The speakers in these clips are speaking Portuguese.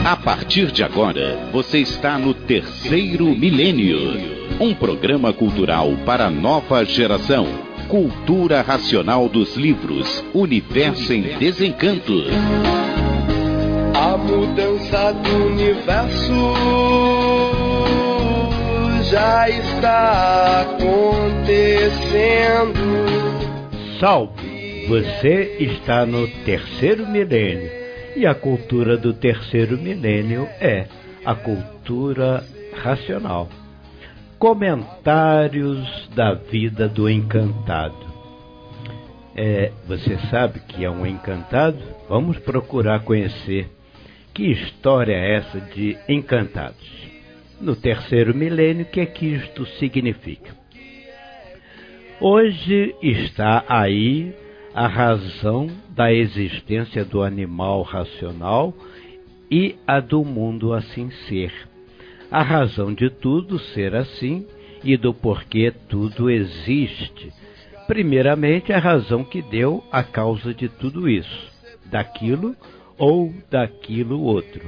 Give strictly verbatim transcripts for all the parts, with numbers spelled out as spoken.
A partir de agora, você está no Terceiro Milênio, um programa cultural para a nova geração. Cultura racional dos livros, Universo em Desencanto. A mudança do universo já está acontecendo. Salve! Você está no Terceiro Milênio. E a cultura do terceiro milênio é a cultura racional. Comentários da vida do encantado. É, você sabe que é um encantado? Vamos procurar conhecer que história é essa de encantados. No terceiro milênio, o que é que isto significa? Hoje está aí a razão da existência do animal racional e a do mundo assim ser. A razão de tudo ser assim e do porquê tudo existe. Primeiramente, a razão que deu a causa de tudo isso, daquilo ou daquilo outro.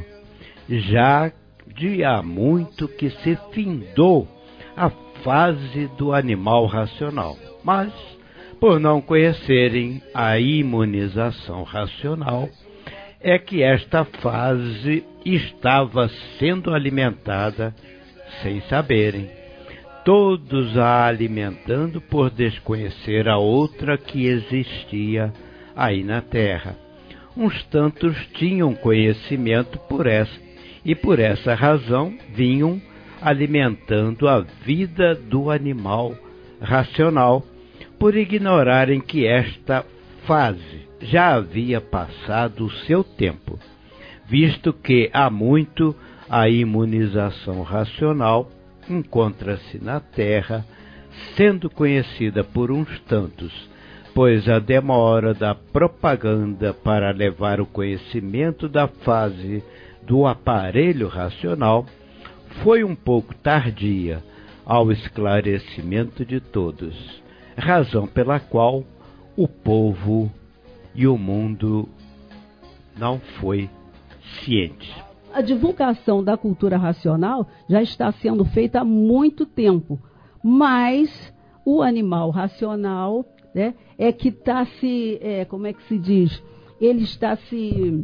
Já de há muito que se findou a fase do animal racional, mas por não conhecerem a imunização racional, é que esta fase estava sendo alimentada sem saberem. Todos a alimentando por desconhecer a outra que existia aí na Terra. Uns tantos tinham conhecimento por essa, e por essa razão vinham alimentando a vida do animal racional, por ignorarem que esta fase já havia passado o seu tempo, visto que há muito a imunização racional encontra-se na Terra, sendo conhecida por uns tantos, pois a demora da propaganda para levar o conhecimento da fase do aparelho racional foi um pouco tardia ao esclarecimento de todos. Razão pela qual o povo e o mundo não foi ciente. A divulgação da cultura racional já está sendo feita há muito tempo, mas o animal racional, né, é que está se, é, como é que se diz, ele está se,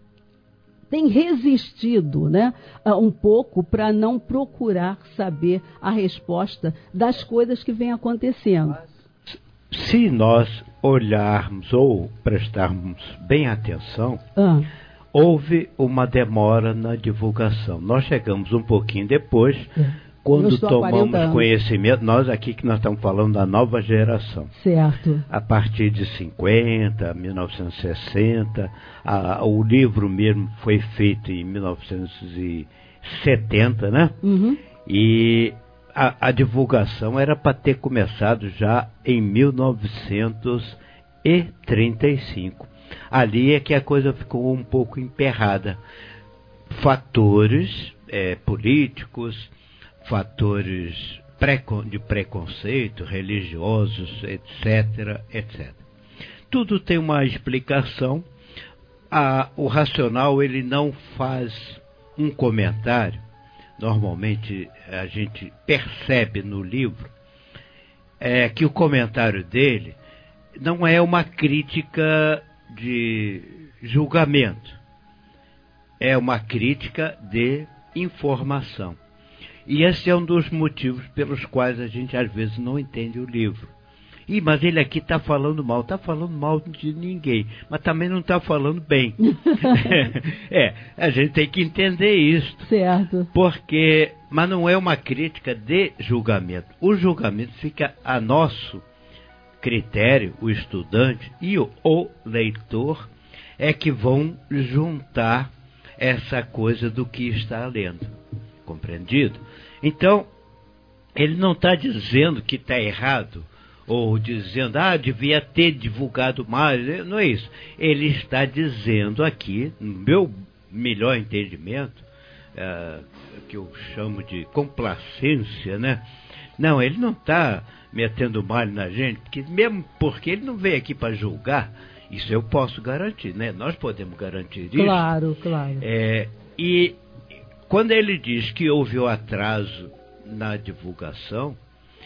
tem resistido, né, um pouco para não procurar saber a resposta das coisas que vêm acontecendo. Se nós olharmos ou prestarmos bem atenção, ah. houve uma demora na divulgação. Nós chegamos um pouquinho depois, é. quando tomamos conhecimento, nós aqui que nós estamos falando da nova geração. Certo. A partir de cinquenta, mil novecentos e sessenta, a, o livro mesmo foi feito em mil novecentos e setenta, né? Uhum. E A, a divulgação era para ter começado já em mil novecentos e trinta e cinco. Ali é que a coisa ficou um pouco emperrada. Fatores é, políticos, fatores precon, de preconceito, religiosos, etc, etcétera. Tudo tem uma explicação. A, o racional ele não faz um comentário. Normalmente a gente percebe no livro é, que o comentário dele não é uma crítica de julgamento, é uma crítica de informação. E esse é um dos motivos pelos quais a gente às vezes não entende o livro. Ih, mas ele aqui está falando mal, está falando mal de ninguém, mas também não está falando bem. É, a gente tem que entender isso. Certo. Porque, mas não é uma crítica de julgamento. O julgamento fica a nosso critério, o estudante e o, o leitor é que vão juntar essa coisa do que está lendo. Compreendido? Então, ele não está dizendo que está errado, ou dizendo, ah, devia ter divulgado mais. Não é isso. Ele está dizendo aqui, no meu melhor entendimento, uh, que eu chamo de complacência, né? Não, ele não está metendo mal na gente, porque, mesmo porque ele não veio aqui para julgar. Isso eu posso garantir, né? Nós podemos garantir isso. Claro, claro. É, E quando ele diz que houve o atraso na divulgação,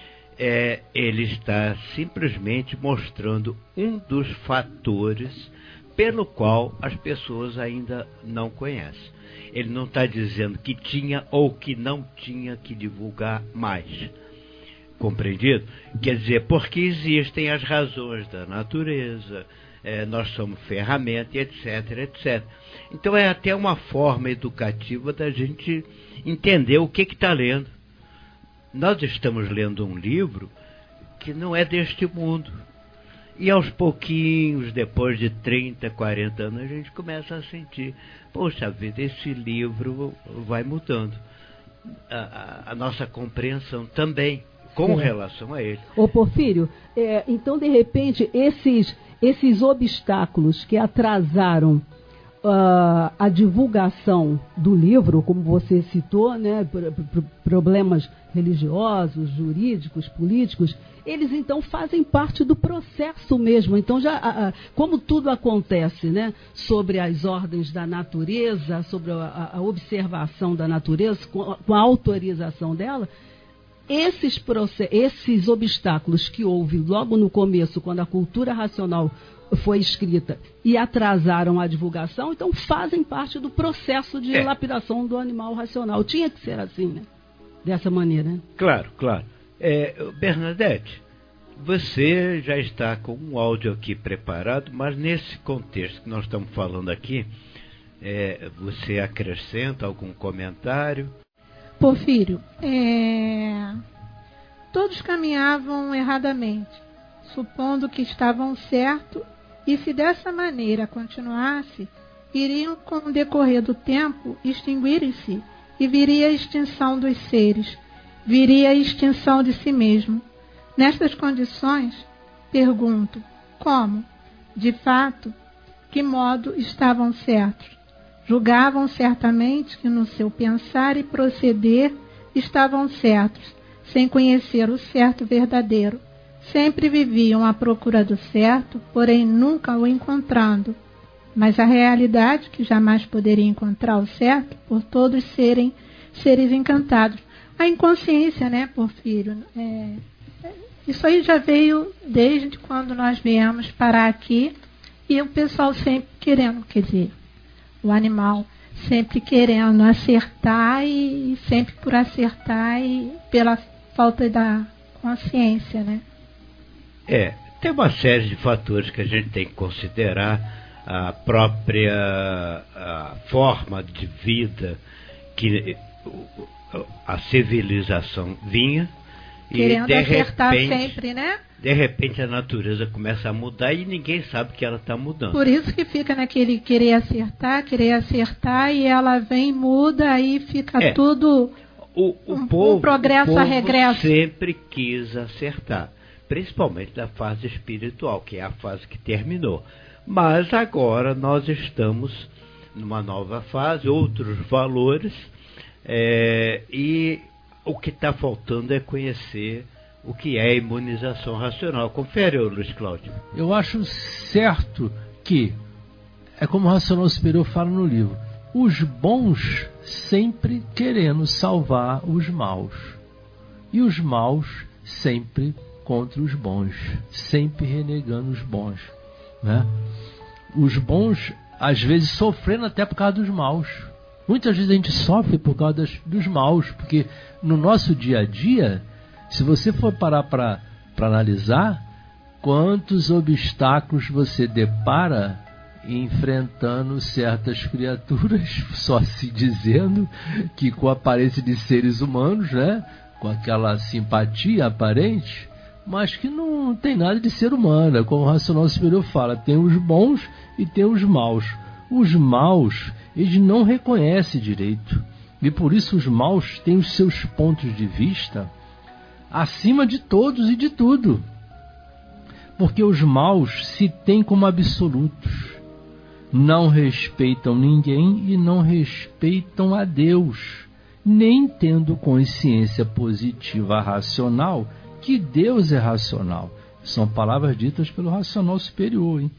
é, ele está simplesmente mostrando um dos fatores pelo qual as pessoas ainda não conhecem. Ele não está dizendo que tinha ou que não tinha que divulgar mais. Compreendido? Quer dizer, porque existem as razões da natureza, é, nós somos ferramenta, etc, etcétera. Então é até uma forma educativa da gente entender o que está lendo. Nós estamos lendo um livro que não é deste mundo. E aos pouquinhos, depois de trinta, quarenta anos, a gente começa a sentir, poxa vida, esse livro vai mudando. A, a, a nossa compreensão também, com Sim. relação a ele. Ô Porfírio, é, então de repente, esses, esses obstáculos que atrasaram Uh, a divulgação do livro, como você citou, né, por, por problemas religiosos, jurídicos, políticos, eles então fazem parte do processo mesmo. Então, já, uh, como tudo acontece, né, sobre as ordens da natureza, sobre a, a observação da natureza, com, com a autorização dela, esses, esses obstáculos que houve logo no começo, quando a cultura racional foi escrita e atrasaram a divulgação, então fazem parte do processo de é. lapidação do animal racional. Tinha que ser assim, né? Dessa maneira. Né? Claro, claro. É, Bernadette, você já está com um áudio aqui preparado, mas nesse contexto que nós estamos falando aqui, é, você acrescenta algum comentário? Porfírio, é... todos caminhavam erradamente, supondo que estavam certos. E se dessa maneira continuasse, iriam, com o decorrer do tempo, extinguir-se, e viria a extinção dos seres, viria a extinção de si mesmo. Nestas condições, pergunto, como, de fato, que modo estavam certos? Julgavam certamente que no seu pensar e proceder estavam certos, sem conhecer o certo verdadeiro. Sempre viviam à procura do certo, porém nunca o encontrando. Mas a realidade, que jamais poderia encontrar o certo, por todos serem seres encantados. A inconsciência, né, Porfírio? É, isso aí já veio desde quando nós viemos parar aqui, e o pessoal sempre querendo, quer dizer, o animal sempre querendo acertar, e, e sempre por acertar, e pela falta da consciência, né? É, tem uma série de fatores que a gente tem que considerar, a própria a forma de vida que a civilização vinha, querendo e de acertar repente, sempre, né? De repente a natureza começa a mudar e ninguém sabe que ela está mudando. Por isso que fica naquele querer acertar, querer acertar, e ela vem, muda, aí fica é, tudo o, o um, povo, um progresso o povo a regresso. Sempre quis acertar. Principalmente da fase espiritual, que é a fase que terminou. Mas agora nós estamos numa nova fase, outros valores, é, e o que está faltando é conhecer o que é a imunização racional. Confere, Luiz Cláudio. Eu acho certo que, é como o Racional Superior fala no livro, os bons sempre querendo salvar os maus, e os maus sempre contra os bons, sempre renegando os bons, né? Os bons, às vezes, sofrendo até por causa dos maus. Muitas vezes a gente sofre por causa das, dos maus, porque no nosso dia a dia, se você for parar para analisar, quantos obstáculos você depara enfrentando certas criaturas, só se dizendo que com a aparência de seres humanos, né? Com aquela simpatia aparente, mas que não tem nada de ser humano. Como o Racional Superior fala, tem os bons e tem os maus. Os maus, eles não reconhecem direito. E por isso os maus têm os seus pontos de vista acima de todos e de tudo. Porque os maus se têm como absolutos. Não respeitam ninguém e não respeitam a Deus. Nem tendo consciência positiva racional, que Deus é racional. São palavras ditas pelo Racional Superior, hein?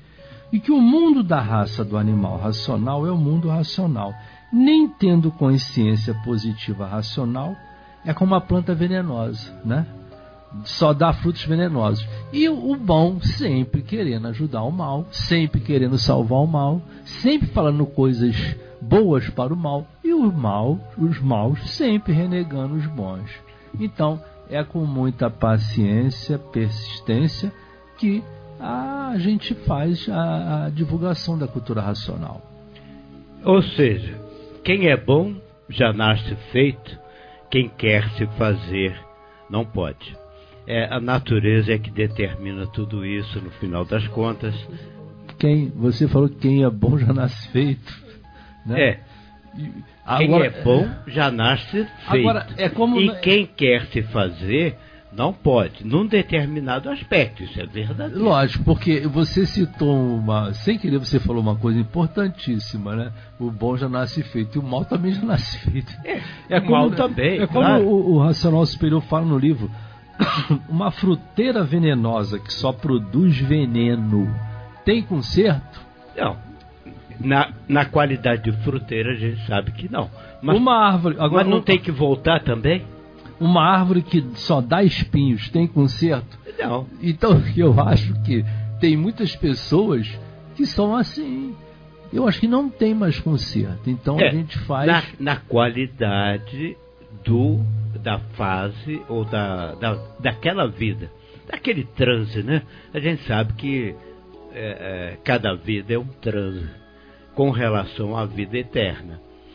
e que o mundo da raça do animal racional é o mundo racional. Nem tendo consciência positiva racional, é como uma planta venenosa, né? Só dá frutos venenosos. E o bom sempre querendo ajudar o mal, sempre querendo salvar o mal, sempre falando coisas boas para o mal, e o mal, os maus sempre renegando os bons. Então, é com muita paciência, persistência, que a gente faz a, a divulgação da cultura racional. Ou seja, quem é bom já nasce feito, quem quer se fazer não pode. É, a natureza é que determina tudo isso no final das contas. Quem, você falou que quem é bom já nasce feito, né? É. Quem agora, é bom já nasce feito. Agora, é como... E quem quer se fazer não pode, num determinado aspecto, isso é verdadeiro. Lógico, porque você citou uma... Sem querer você falou uma coisa importantíssima, né? O bom já nasce feito e o mal também já nasce feito. É, é o como, mal também, É como claro. o, o Racional Superior fala no livro, uma fruteira venenosa que só produz veneno tem conserto? Não. Na, na qualidade de fruteira a gente sabe que não. Mas, uma árvore, agora, mas não uma, tem que voltar também? Uma árvore que só dá espinhos tem conserto? Não. Então eu acho que tem muitas pessoas que são assim. Eu acho que não tem mais conserto. Então é, a gente faz... Na, na qualidade do, da fase ou da, da, daquela vida, daquele transe, né? A gente sabe que é, é, cada vida é um transe com relação à vida eterna.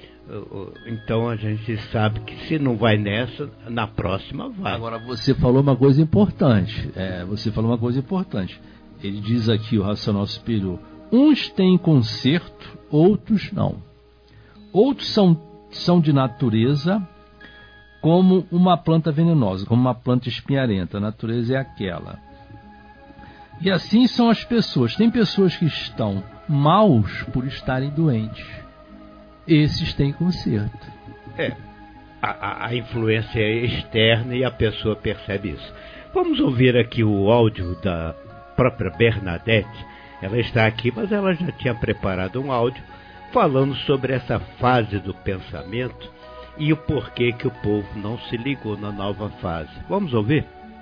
Então a gente sabe que se não vai nessa, na próxima vai. Agora você falou uma coisa importante. É, você falou uma coisa importante. Ele diz aqui, o Racional Superior, uns têm conserto, outros não. Outros são, são de natureza como uma planta venenosa, como uma planta espinharenta. A natureza é aquela. E assim são as pessoas. Tem pessoas que estão maus por estarem doentes. Esses têm conserto. É, a, a influência é externa e a pessoa percebe isso. Vamos ouvir aqui o áudio da própria Bernadette. Ela está aqui, mas ela já tinha preparado um áudio falando sobre essa fase do pensamento e o porquê que o povo não se ligou na nova fase. Vamos ouvir?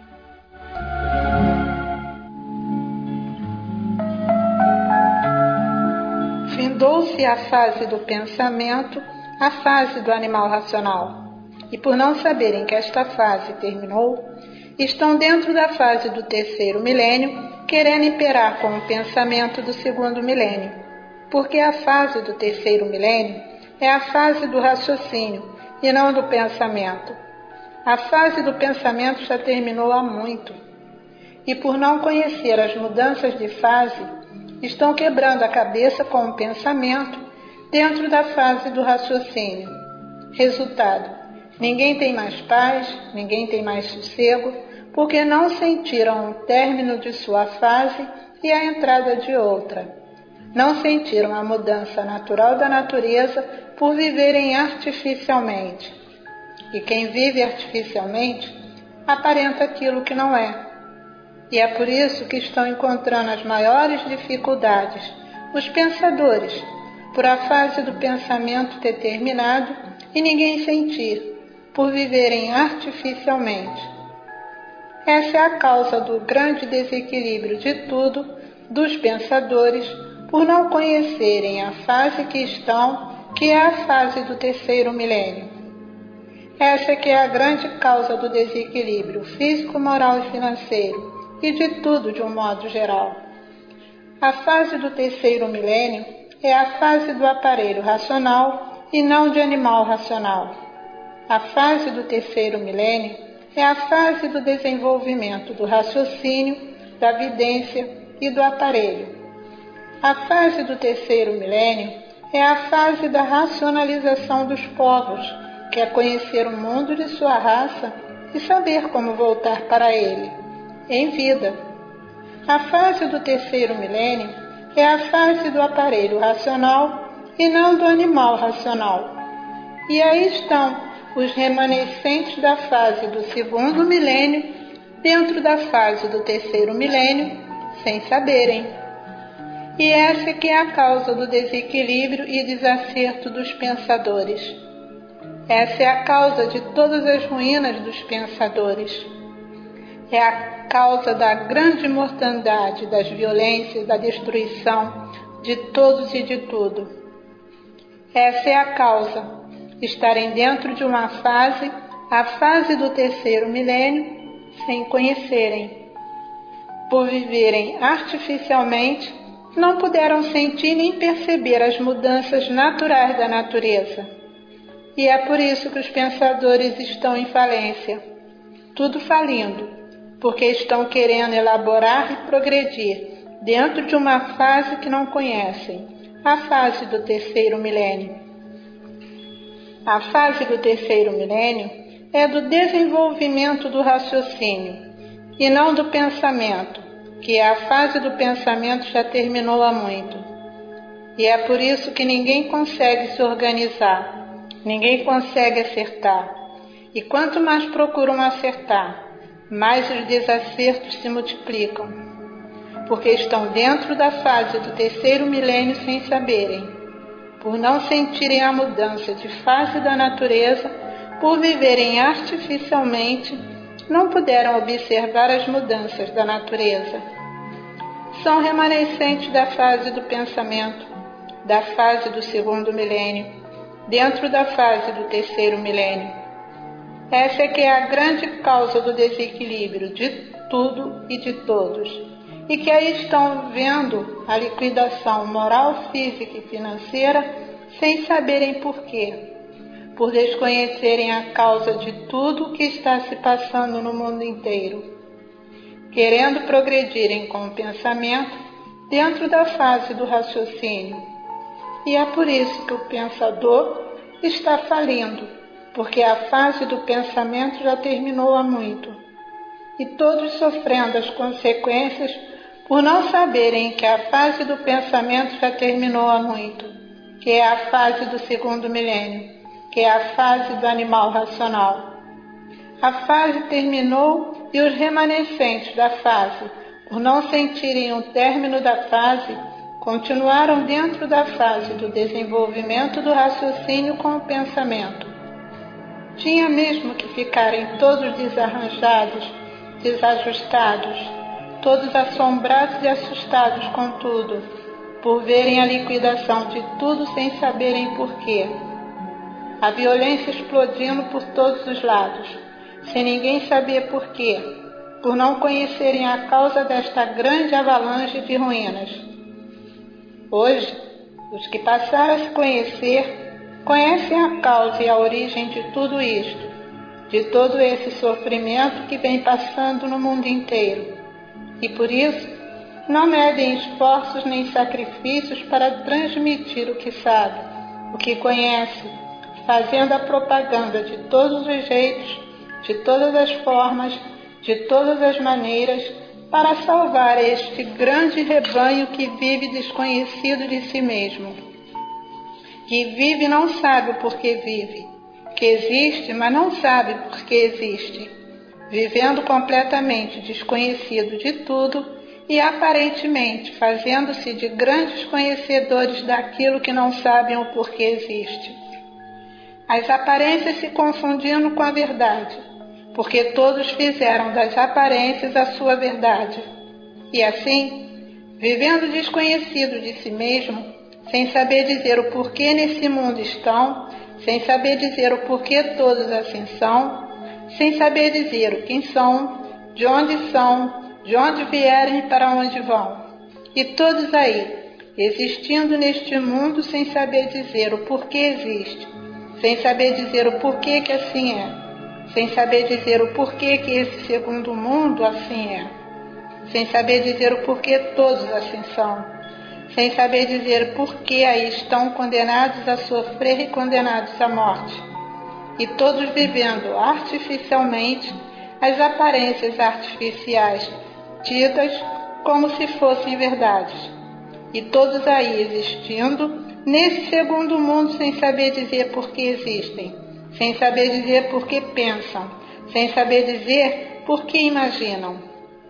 Findou-se a fase do pensamento, a fase do animal racional. E por não saberem que esta fase terminou, estão dentro da fase do terceiro milênio, querendo imperar com o pensamento do segundo milênio. Porque a fase do terceiro milênio é a fase do raciocínio e não do pensamento. A fase do pensamento já terminou há muito. E por não conhecer as mudanças de fase, estão quebrando a cabeça com o pensamento dentro da fase do raciocínio. Resultado: ninguém tem mais paz, ninguém tem mais sossego, porque não sentiram o término de sua fase e a entrada de outra. Não sentiram a mudança natural da natureza por viverem artificialmente. E quem vive artificialmente aparenta aquilo que não é. E é por isso que estão encontrando as maiores dificuldades, os pensadores, por a fase do pensamento ter terminado e ninguém sentir, por viverem artificialmente. Essa é a causa do grande desequilíbrio de tudo, dos pensadores, por não conhecerem a fase que estão, que é a fase do terceiro milênio. Essa é que é a grande causa do desequilíbrio físico, moral e financeiro, e de tudo de um modo geral. A fase do terceiro milênio é a fase do aparelho racional e não de animal racional. A fase do terceiro milênio é a fase do desenvolvimento do raciocínio, da vidência e do aparelho. A fase do terceiro milênio é a fase da racionalização dos povos, que é conhecer o mundo de sua raça e saber como voltar para ele, em vida. A fase do terceiro milênio é a fase do aparelho racional e não do animal racional. E aí estão os remanescentes da fase do segundo milênio dentro da fase do terceiro milênio, sem saberem. E essa que é a causa do desequilíbrio e desacerto dos pensadores. Essa é a causa de todas as ruínas dos pensadores. É a causa da grande mortandade, das violências, da destruição de todos e de tudo. Essa é a causa, estarem dentro de uma fase, a fase do terceiro milênio, sem conhecerem. Por viverem artificialmente, não puderam sentir nem perceber as mudanças naturais da natureza. E é por isso que os pensadores estão em falência, tudo falindo, porque estão querendo elaborar e progredir dentro de uma fase que não conhecem, a fase do terceiro milênio. A fase do terceiro milênio é do desenvolvimento do raciocínio e não do pensamento, que a fase do pensamento já terminou há muito. E é por isso que ninguém consegue se organizar, ninguém consegue acertar. E quanto mais procuram acertar, mais os desacertos se multiplicam, porque estão dentro da fase do terceiro milênio sem saberem, por não sentirem a mudança de fase da natureza, por viverem artificialmente, não puderam observar as mudanças da natureza. São remanescentes da fase do pensamento, da fase do segundo milênio, dentro da fase do terceiro milênio. Essa é que é a grande causa do desequilíbrio de tudo e de todos, e que aí estão vendo a liquidação moral, física e financeira sem saberem porquê, por desconhecerem a causa de tudo o que está se passando no mundo inteiro, querendo progredirem com o pensamento dentro da fase do raciocínio. E é por isso que o pensador está falindo, porque a fase do pensamento já terminou há muito, e todos sofrendo as consequências por não saberem que a fase do pensamento já terminou há muito, que é a fase do segundo milênio, que é a fase do animal racional. A fase terminou e os remanescentes da fase, por não sentirem o término da fase, continuaram dentro da fase do desenvolvimento do raciocínio com o pensamento. Tinha mesmo que ficarem todos desarranjados, desajustados, todos assombrados e assustados com tudo, por verem a liquidação de tudo sem saberem porquê. A violência explodindo por todos os lados, sem ninguém saber porquê, por não conhecerem a causa desta grande avalanche de ruínas. Hoje, os que passaram a se conhecer, conhecem a causa e a origem de tudo isto, de todo esse sofrimento que vem passando no mundo inteiro. E por isso, não medem esforços nem sacrifícios para transmitir o que sabe, o que conhece, fazendo a propaganda de todos os jeitos, de todas as formas, de todas as maneiras, para salvar este grande rebanho que vive desconhecido de si mesmo, que vive e não sabe o porquê vive, que existe, mas não sabe por que existe, vivendo completamente desconhecido de tudo e aparentemente fazendo-se de grandes conhecedores daquilo que não sabem o porquê existe. As aparências se confundindo com a verdade, porque todos fizeram das aparências a sua verdade. E assim, vivendo desconhecido de si mesmo, sem saber dizer o porquê nesse mundo estão, sem saber dizer o porquê todos assim são, sem saber dizer o quem são, de onde são, de onde vieram e para onde vão. E todos aí, existindo neste mundo sem saber dizer o porquê existe, sem saber dizer o porquê que assim é, sem saber dizer o porquê que esse segundo mundo assim é, sem saber dizer o porquê todos assim são, sem saber dizer por que aí estão condenados a sofrer e condenados à morte, e todos vivendo artificialmente as aparências artificiais, tidas como se fossem verdades, e todos aí existindo nesse segundo mundo sem saber dizer por que existem, sem saber dizer por que pensam, sem saber dizer por que imaginam,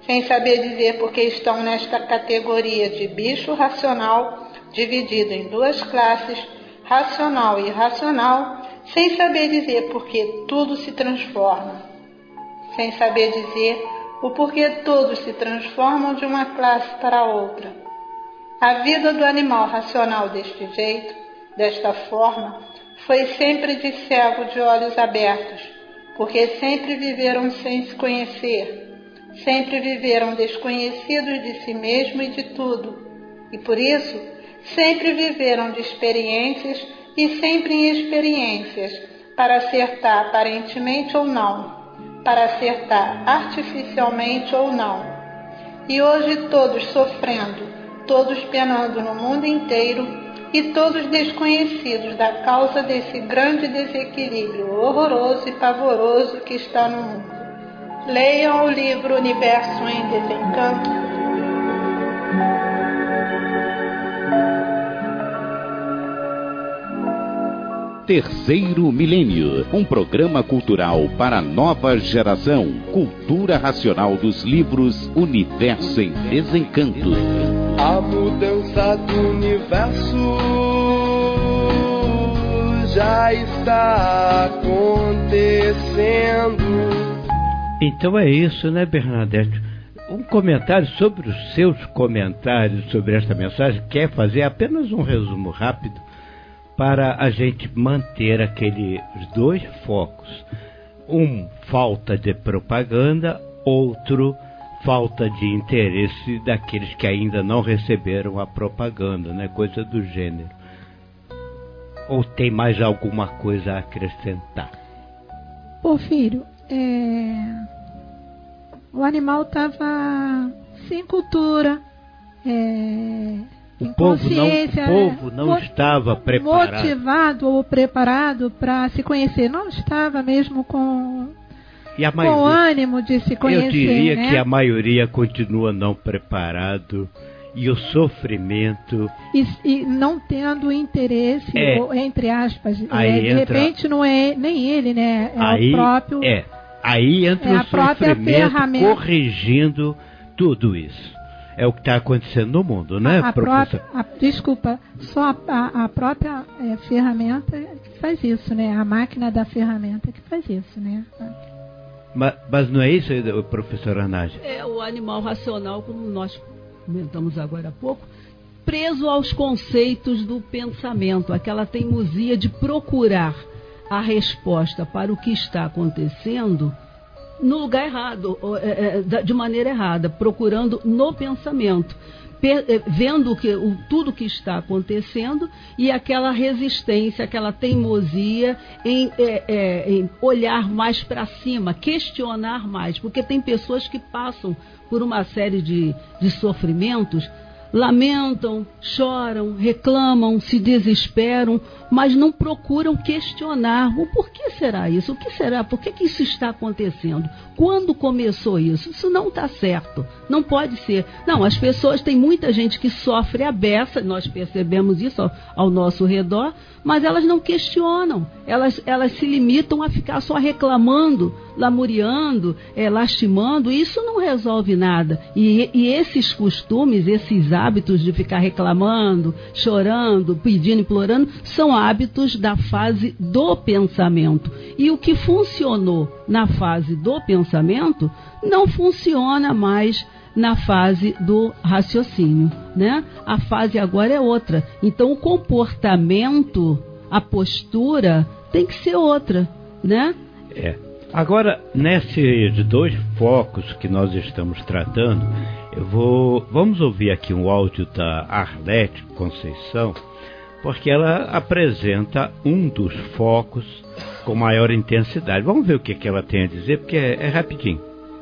sem saber dizer por que estão nesta categoria de bicho racional, dividido em duas classes, racional e irracional, sem saber dizer por que tudo se transforma, sem saber dizer o porquê todos se transformam de uma classe para outra. A vida do animal racional deste jeito, desta forma, foi sempre de cego de olhos abertos, porque sempre viveram sem se conhecer, sempre viveram desconhecidos de si mesmo e de tudo, e por isso sempre viveram de experiências e sempre em experiências, para acertar aparentemente ou não, para acertar artificialmente ou não. E hoje todos sofrendo, todos penando no mundo inteiro e todos desconhecidos da causa desse grande desequilíbrio horroroso e pavoroso que está no mundo. Leiam o livro Universo em Desencanto. Terceiro Milênio, um programa cultural para a nova geração. Cultura racional dos livros Universo em Desencanto. A mudança do universo já está acontecendo. Então é isso, né, Bernadette? Um comentário sobre os seus comentários sobre esta mensagem. Quer fazer apenas um resumo rápido para a gente manter aqueles dois focos. Um, falta de propaganda, outro, falta de interesse daqueles que ainda não receberam a propaganda, né? Coisa do gênero. Ou tem mais alguma coisa a acrescentar? Porfírio, é... o animal estava sem cultura, é... O povo não, o povo não mo- estava preparado. Motivado ou preparado para se conhecer. Não estava mesmo com, e a maioria, com ânimo de se conhecer. Eu diria, né, que a maioria continua não preparado. E o sofrimento... E, e não tendo interesse, é, ou, entre aspas. Aí é, de entra, repente não é nem ele, né? É aí, o próprio... É, aí entra é o sofrimento corrigindo tudo isso. É o que está acontecendo no mundo, né, a, a professor? Própria, a, desculpa, só a, a, a própria é, ferramenta que faz isso, né? A máquina da ferramenta que faz isso, né? Mas, mas não é isso, professor Arnage? É o animal racional, como nós comentamos agora há pouco, preso aos conceitos do pensamento, aquela teimosia de procurar a resposta para o que está acontecendo no lugar errado, de maneira errada, procurando no pensamento, vendo que, o, tudo que está acontecendo e aquela resistência, aquela teimosia em, é, é, em olhar mais para cima, questionar mais, porque tem pessoas que passam por uma série de, de sofrimentos, lamentam, choram, reclamam, se desesperam, mas não procuram questionar. O porquê será isso? O que será? Por que, que isso está acontecendo? Quando começou isso? Isso não está certo. Não pode ser. Não, as pessoas, tem muita gente que sofre a beça, nós percebemos isso ao, ao nosso redor, mas elas não questionam. Elas, elas se limitam a ficar só reclamando, lamuriando, é, lastimando. Isso não resolve nada. E, e esses costumes, esses hábitos de ficar reclamando, chorando, pedindo, implorando, são hábitos da fase do pensamento. E o que funcionou na fase do pensamento não funciona mais na fase do raciocínio, né? A fase agora é outra. Então o comportamento, a postura tem que ser outra, né? É. Agora, nesses dois focos que nós estamos tratando, eu vou, vamos ouvir aqui um áudio da Arlete Conceição, porque ela apresenta um dos focos com maior intensidade. Vamos ver o que, que ela tem a dizer, porque é, é rapidinho.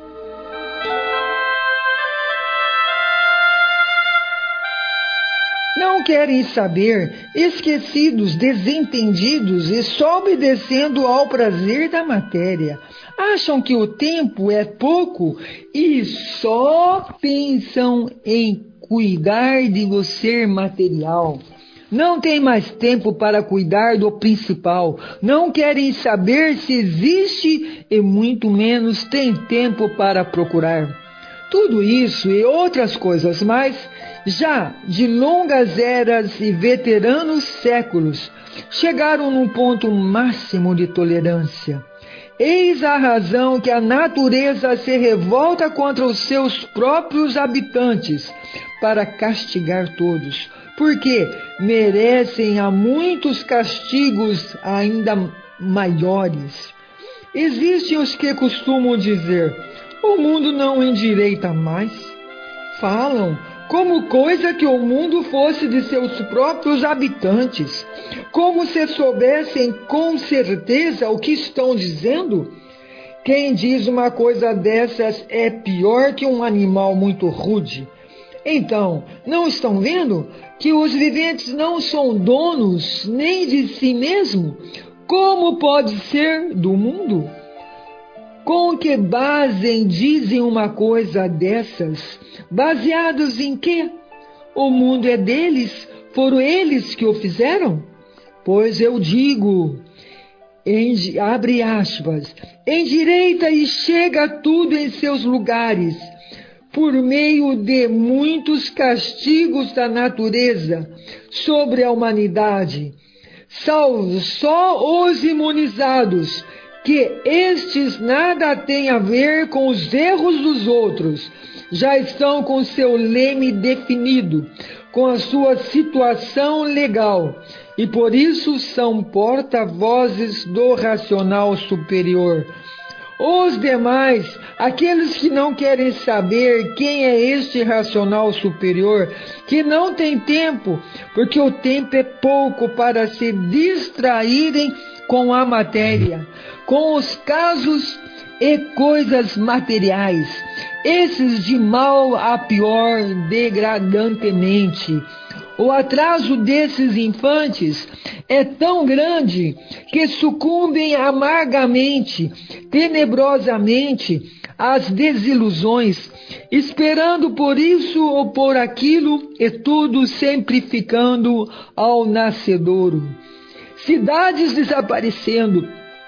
Não querem saber, esquecidos, desentendidos e só obedecendo ao prazer da matéria. Acham que o tempo é pouco e só pensam em cuidar do ser material. Não tem mais tempo para cuidar do principal. Não querem saber se existe e muito menos tem tempo para procurar. Tudo isso e outras coisas mais, já de longas eras e veteranos séculos, chegaram num ponto máximo de tolerância. Eis a razão que a natureza se revolta contra os seus próprios habitantes, para castigar todos, porque merecem a muitos castigos ainda maiores. Existem os que costumam dizer: o mundo não endireita mais. Falam como coisa que o mundo fosse de seus próprios habitantes, como se soubessem com certeza o que estão dizendo. Quem diz uma coisa dessas é pior que um animal muito rude. Então, não estão vendo que os viventes não são donos nem de si mesmo? Como pode ser do mundo? Com que base dizem uma coisa dessas? Baseados em quê? O mundo é deles? Foram eles que o fizeram? Pois eu digo, em, abre aspas, endireita e chega tudo em seus lugares, por meio de muitos castigos da natureza sobre a humanidade, salvo só os imunizados, que estes nada têm a ver com os erros dos outros, já estão com seu leme definido, com a sua situação legal, e por isso são porta-vozes do racional superior. Os demais, aqueles que não querem saber quem é este racional superior, que não tem tempo, porque o tempo é pouco para se distraírem com a matéria, com os casos e coisas materiais, esses de mal a pior degradantemente. O atraso desses infantes é tão grande que sucumbem amargamente, tenebrosamente às desilusões, esperando por isso ou por aquilo, e tudo sempre ficando ao nascedouro. Cidades desaparecendo,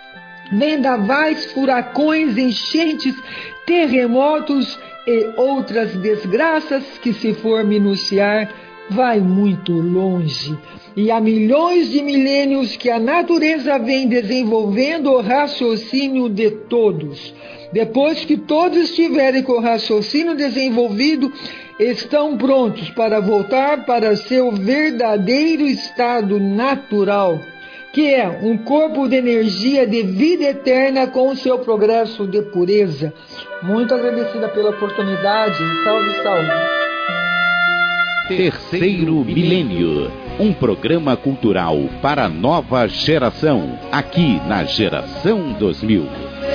vendavais, furacões, enchentes, terremotos e outras desgraças que, se for minuciar, vai muito longe. E há milhões de milênios que a natureza vem desenvolvendo o raciocínio de todos. Depois que todos estiverem com o raciocínio desenvolvido, estão prontos para voltar para seu verdadeiro estado natural, que é um corpo de energia de vida eterna com seu progresso de pureza. Muito agradecida pela oportunidade. Salve, salve. Terceiro Milênio, um programa cultural para a nova geração, aqui na Geração dois mil.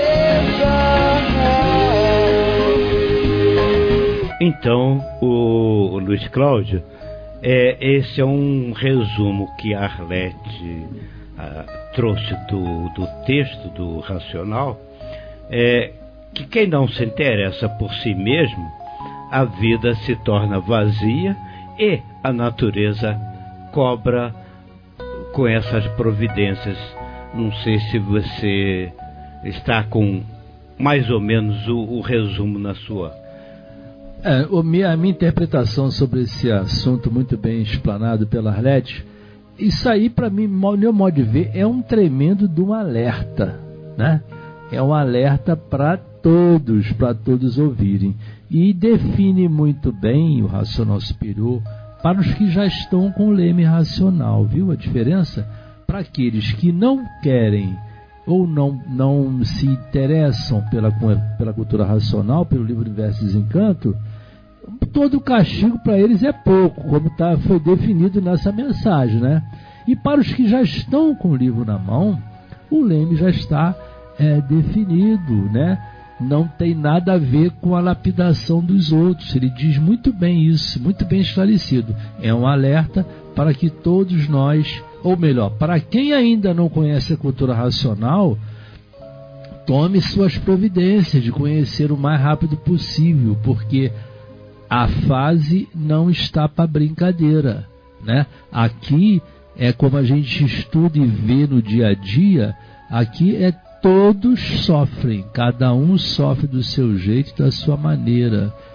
Então, o, o Luiz Cláudio, é, esse é um resumo que a Arlete ah, trouxe do, do texto do Racional, é, que quem não se interessa por si mesmo, a vida se torna vazia e a natureza cobra com essas providências. Não sei se você está com mais ou menos o, o resumo na sua... É, a minha interpretação sobre esse assunto, muito bem explanado pela Arlete, isso aí, para mim, no meu modo de ver, é um tremendo de um alerta, né? É um alerta para todos, para todos ouvirem. E define muito bem o racional superior para os que já estão com o leme racional, viu a diferença? Para aqueles que não querem ou não, não se interessam pela, pela cultura racional, pelo livro Universo e Desencanto, todo o castigo para eles é pouco, como tá, foi definido nessa mensagem, né? E para os que já estão com o livro na mão, o leme já está é, definido, né? Não tem nada a ver com a lapidação dos outros. Ele diz muito bem isso, muito bem esclarecido. É um alerta para que todos nós, ou melhor, para quem ainda não conhece a cultura racional, tome suas providências de conhecer o mais rápido possível, porque a fase não está para brincadeira, né? Aqui é como a gente estuda e vê no dia a dia, aqui é todos sofrem, cada um sofre do seu jeito, da sua maneira,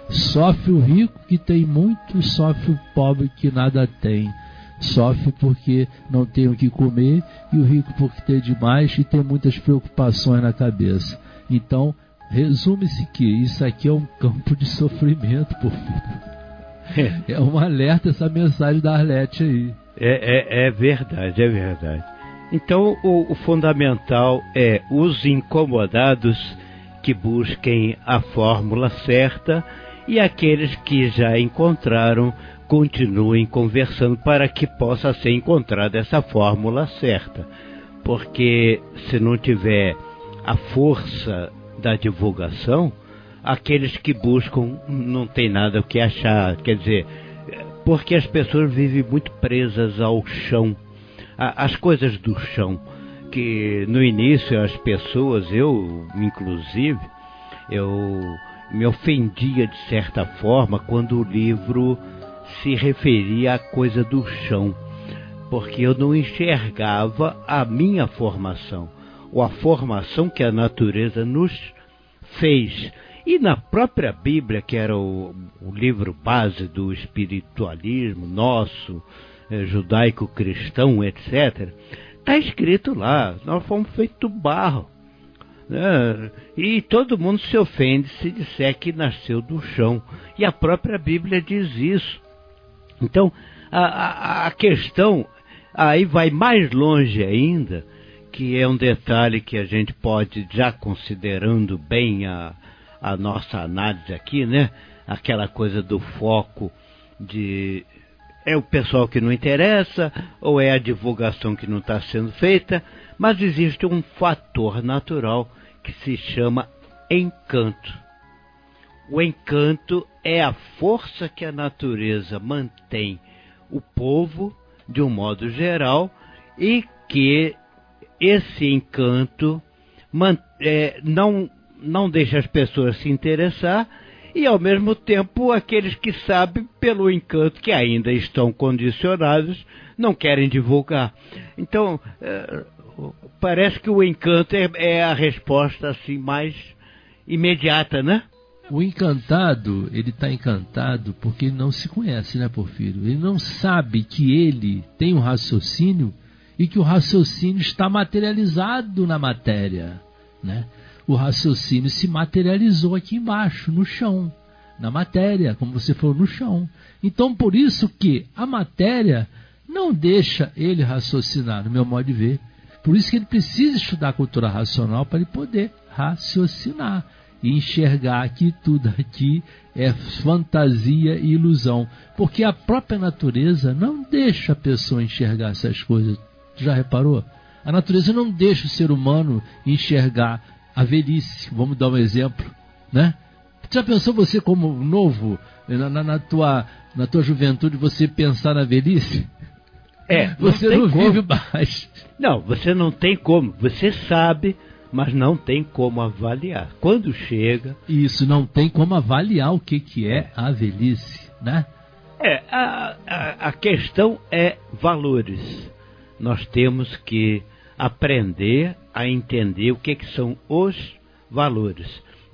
Sofre o rico que tem muito, sofre o pobre que nada tem. Sofre porque não tem o que comer, e o rico porque tem demais e tem muitas preocupações na cabeça. Então, resume-se que isso aqui é um campo de sofrimento, por favor. É um alerta essa mensagem da Arlete aí. É, é, é verdade, é verdade. Então, o, o fundamental é os incomodados que busquem a fórmula certa, e aqueles que já encontraram continuem conversando para que possa ser encontrada essa fórmula certa. Porque se não tiver a força da divulgação, aqueles que buscam não tem nada o que achar. Quer dizer, porque as pessoas vivem muito presas ao chão, as coisas do chão, que no início as pessoas, eu inclusive, eu me ofendia de certa forma quando o livro se referia à coisa do chão, porque eu não enxergava a minha formação, ou a formação que a natureza nos fez. E na própria Bíblia, que era o, o livro base do espiritualismo nosso, eh, judaico-cristão, etcétera, está escrito lá, nós fomos feitos do barro. Né? E todo mundo se ofende se disser que nasceu do chão. E a própria Bíblia diz isso. Então, a, a, a questão aí vai mais longe ainda, que é um detalhe que a gente pode, já considerando bem a, a nossa análise aqui, né? Aquela coisa do foco de... é o pessoal que não interessa, ou é a divulgação que não está sendo feita, mas existe um fator natural que se chama encanto. O encanto é a força que a natureza mantém o povo, de um modo geral, e que esse encanto man, é, não, não deixa as pessoas se interessar, e ao mesmo tempo aqueles que sabem pelo encanto, que ainda estão condicionados, não querem divulgar. Então, é, parece que o encanto é, é a resposta assim mais imediata, né? O encantado, ele está encantado porque ele não se conhece, né, Porfírio? Ele não sabe que ele tem um raciocínio e que o raciocínio está materializado na matéria, né? O raciocínio se materializou aqui embaixo, no chão, na matéria, como você falou, no chão. Então, por isso que a matéria não deixa ele raciocinar, no meu modo de ver. Por isso que ele precisa estudar a cultura racional para ele poder raciocinar e enxergar que tudo aqui é fantasia e ilusão. Porque a própria natureza não deixa a pessoa enxergar essas coisas. Já reparou? A natureza não deixa o ser humano enxergar a velhice. Vamos dar um exemplo, né? Já pensou você como novo, na, na, na, tua, na tua juventude, você pensar na velhice? É, você não, não vive mais. Não, você não tem como. Você sabe, mas não tem como avaliar. Quando chega... Isso, não tem como avaliar o que, que é a velhice, né? É, a, a, a questão é valores. Nós temos que aprender a entender o que, que são os valores.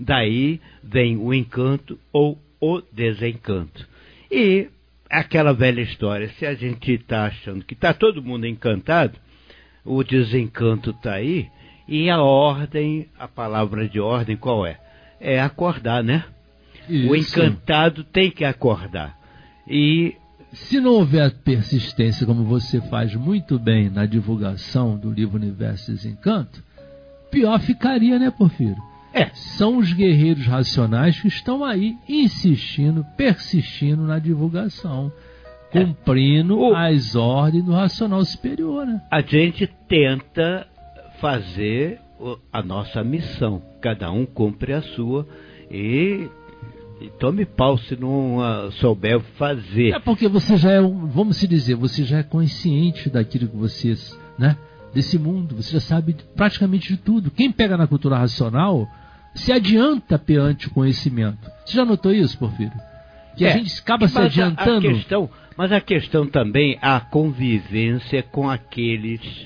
Daí vem o encanto ou o desencanto. E aquela velha história, se a gente está achando que está todo mundo encantado, o desencanto está aí, e a ordem, a palavra de ordem qual é? É acordar, né? Isso. O encantado tem que acordar. E se não houver persistência, como você faz muito bem na divulgação do livro Universo e Desencanto, pior ficaria, né, Porfírio? É. São os guerreiros racionais que estão aí insistindo, persistindo na divulgação, cumprindo é. o... as ordens do racional superior, né? A gente tenta fazer a nossa missão, cada um cumpre a sua e, e tome pau se não uh, souber fazer. É porque você já é, um, vamos se dizer, você já é consciente daquilo que você, né, desse mundo, você já sabe praticamente de tudo. Quem pega na cultura racional se adianta perante o conhecimento. Você já notou isso, Porfírio? Que é, a gente acaba se adiantando. A, a questão, mas a questão também é a convivência com aqueles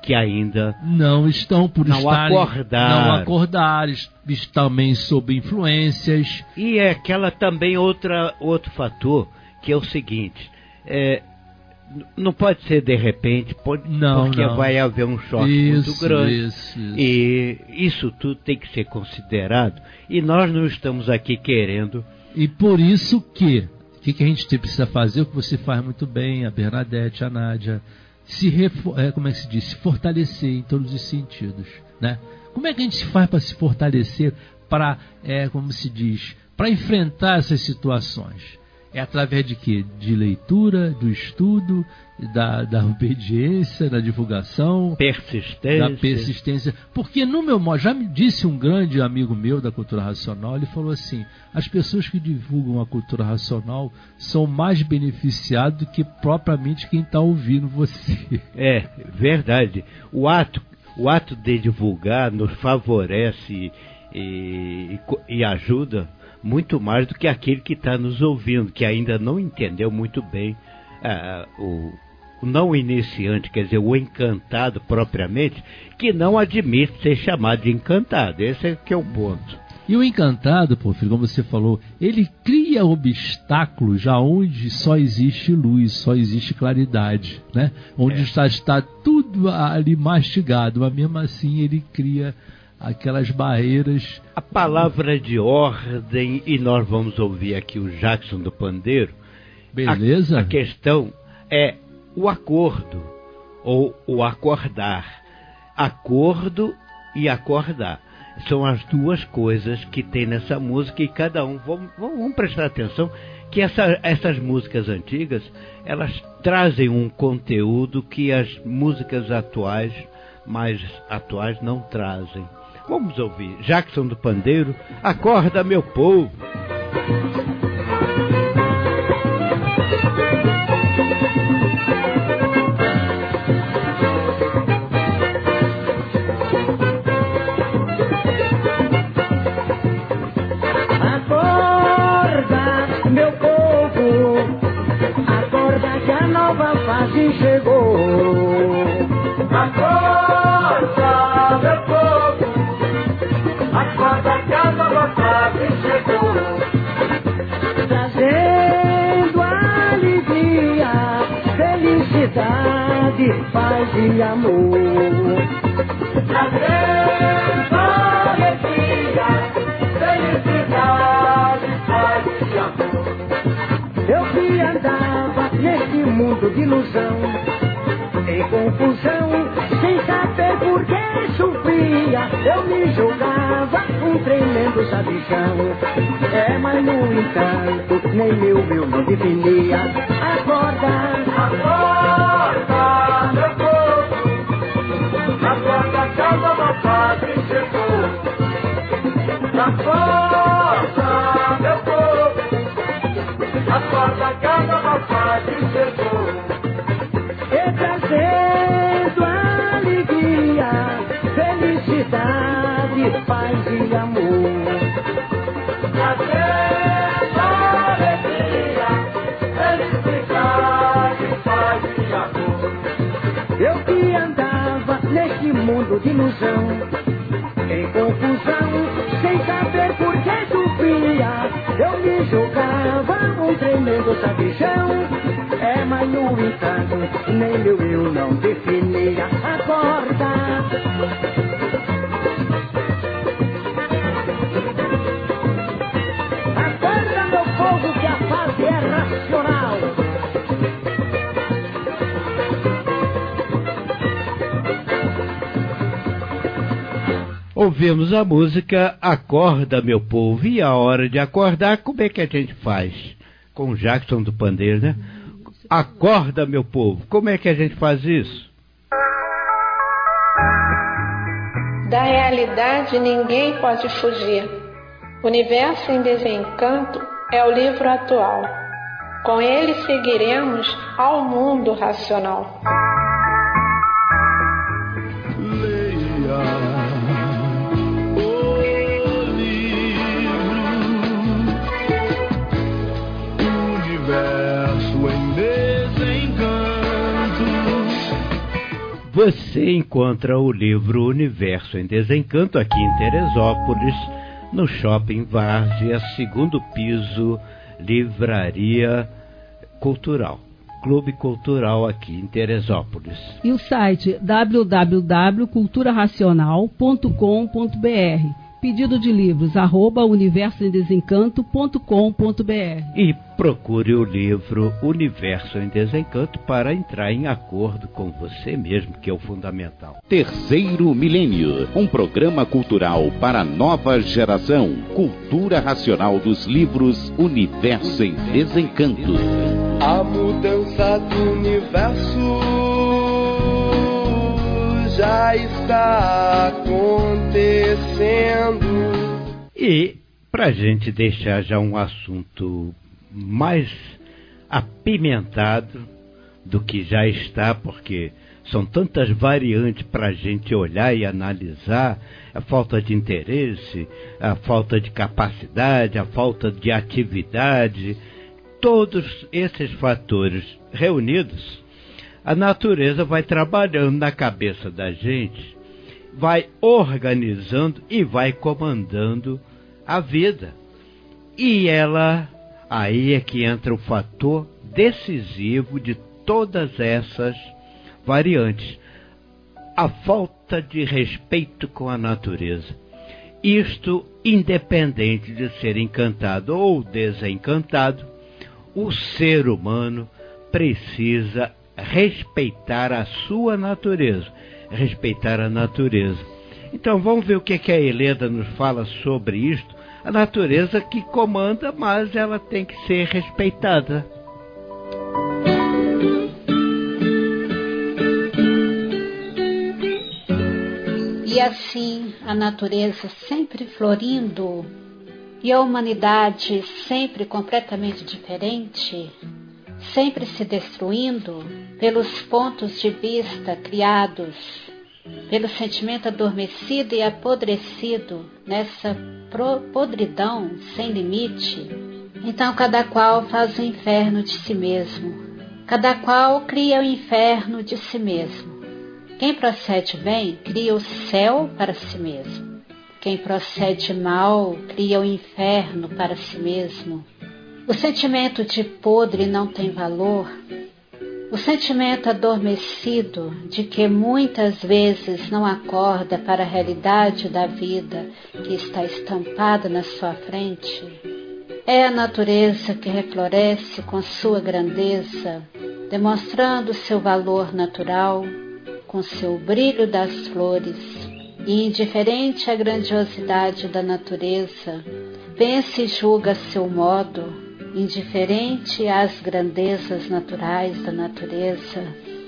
que ainda não estão por não estarem, acordar. não acordar, estão também sob influências. E é aquela também outra, outro fator, que é o seguinte, é, não pode ser de repente, pode, não, porque não. vai haver um choque isso, muito grande. Isso, isso. E isso tudo tem que ser considerado. E nós não estamos aqui querendo. E por isso que, o que, que a gente precisa fazer, o que você faz muito bem, a Bernadette, a Nádia, se refor- é, como é que se diz? Se fortalecer em todos os sentidos, né? Como é que a gente faz para se fortalecer, para, é, como se diz, para enfrentar essas situações? É através de quê? De leitura, do estudo, da, da obediência, da divulgação, persistência. da persistência. Porque no meu modo, já me disse um grande amigo meu da cultura racional, ele falou assim: as pessoas que divulgam a cultura racional são mais beneficiadas do que propriamente quem está ouvindo você. É, verdade. O ato, o ato de divulgar nos favorece e, e, e ajuda muito mais do que aquele que está nos ouvindo, que ainda não entendeu muito bem ah, o, o não iniciante, quer dizer, o encantado propriamente, que não admite ser chamado de encantado. Esse é que é o ponto. E o encantado, pô, filho, como você falou, ele cria obstáculos aonde só existe luz, só existe claridade, né? Onde é. está, está tudo ali mastigado, mas mesmo assim ele cria aquelas barreiras. A palavra de ordem, e nós vamos ouvir aqui o Jackson do Pandeiro. Beleza. A, a questão é o acordo, ou o acordar. Acordo e acordar. São as duas coisas que tem nessa música, e cada um, vamos, vamos prestar atenção, que essa, essas músicas antigas, elas trazem um conteúdo que as músicas atuais, mais atuais, não trazem. Vamos ouvir Jackson do Pandeiro, Acorda Meu Povo. Acorda, meu povo, acorda que a nova fase chegou. Acorda, meu povo, acorda que a nova fase chegou. Trazendo alegria, felicidade, paz e amor. Trazendo alegria, felicidade, paz e amor. Eu que andava nesse mundo de ilusão, em confusão, sem saber por que sofria, eu me julgava um tremendo sabichão. É, mas no entanto, nem meu, meu não definia. Acorda, acorda, meu povo, acorda que a nova fase chegou. Acorda, meu povo, acorda que a nova fase chegou. E trazendo alegria, felicidade, paz e amor. Trazendo alegria, felicidade, paz e amor. Eu que andava nesse mundo de ilusão, em confusão, sem saber por que sofria, eu me julgava um tremendo sabichão. É, mas no entanto, nem meu eu não definia. Acorda, acorda, meu povo, que a fase é racional. Ouvimos a música Acorda, Meu Povo. E a hora de acordar, como é que a gente faz? Com o Jackson do Pandeiro, né? Acorda, meu povo. Como é que a gente faz isso? Da realidade ninguém pode fugir. Universo em Desencanto é o livro atual. Com ele seguiremos ao mundo racional. Você encontra o livro Universo em Desencanto aqui em Teresópolis, no Shopping Várzea, segundo piso, Livraria Cultural, Clube Cultural aqui em Teresópolis. E o site w w w ponto cultura racional ponto com ponto b r. Pedido de livros, arroba universo em desencanto ponto com ponto b r. E procure o livro Universo em Desencanto para entrar em acordo com você mesmo, que é o fundamental. Terceiro Milênio, um programa cultural para a nova geração. Cultura racional dos livros Universo em Desencanto. A mudança do universo já está acontecendo. E para a gente deixar já um assunto mais apimentado do que já está, porque são tantas variantes para a gente olhar e analisar, a falta de interesse, a falta de capacidade, a falta de atividade, todos esses fatores reunidos, a natureza vai trabalhando na cabeça da gente, vai organizando e vai comandando a vida. E ela, aí é que entra o fator decisivo de todas essas variantes: a falta de respeito com a natureza. Isto, independente de ser encantado ou desencantado, o ser humano precisa respeitar a sua natureza, respeitar a natureza. Então vamos ver o que, que a Helena nos fala sobre isto. A natureza que comanda, mas ela tem que ser respeitada. E assim a natureza sempre florindo e a humanidade sempre completamente diferente, sempre se destruindo pelos pontos de vista criados, pelo sentimento adormecido e apodrecido nessa podridão sem limite. Então cada qual faz o inferno de si mesmo, cada qual cria o inferno de si mesmo. Quem procede bem cria o céu para si mesmo, quem procede mal cria o inferno para si mesmo. O sentimento de podre não tem valor, o sentimento adormecido de que muitas vezes não acorda para a realidade da vida que está estampada na sua frente, é a natureza que refloresce com sua grandeza, demonstrando seu valor natural, com seu brilho das flores, e indiferente à grandiosidade da natureza, pensa e julga a seu modo, indiferente às grandezas naturais da natureza.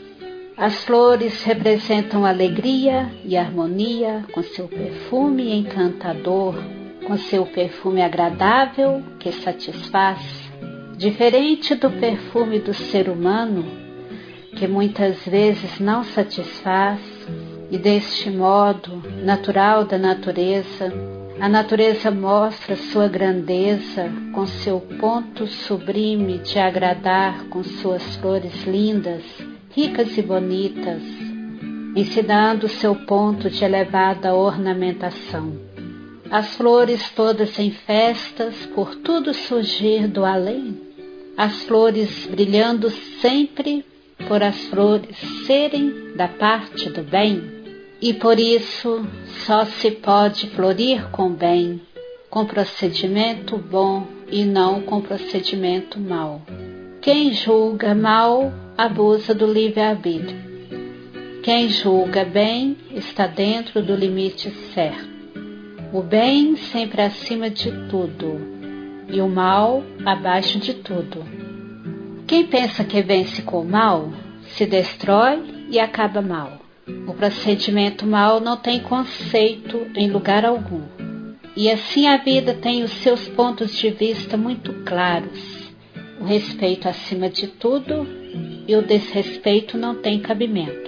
As flores representam alegria e harmonia com seu perfume encantador, com seu perfume agradável que satisfaz, diferente do perfume do ser humano, que muitas vezes não satisfaz, e deste modo natural da natureza, a natureza mostra sua grandeza com seu ponto sublime de agradar com suas flores lindas, ricas e bonitas, ensinando seu ponto de elevada ornamentação. As flores todas em festas, por tudo surgir do além, as flores brilhando sempre por as flores serem da parte do bem, e por isso só se pode florir com bem, com procedimento bom e não com procedimento mau. Quem julga mal abusa do livre-arbítrio. Quem julga bem está dentro do limite certo. O bem sempre acima de tudo e o mal abaixo de tudo. Quem pensa que vence com o mal se destrói e acaba mal. O procedimento mal não tem conceito em lugar algum. E assim a vida tem os seus pontos de vista muito claros. O respeito acima de tudo e o desrespeito não tem cabimento.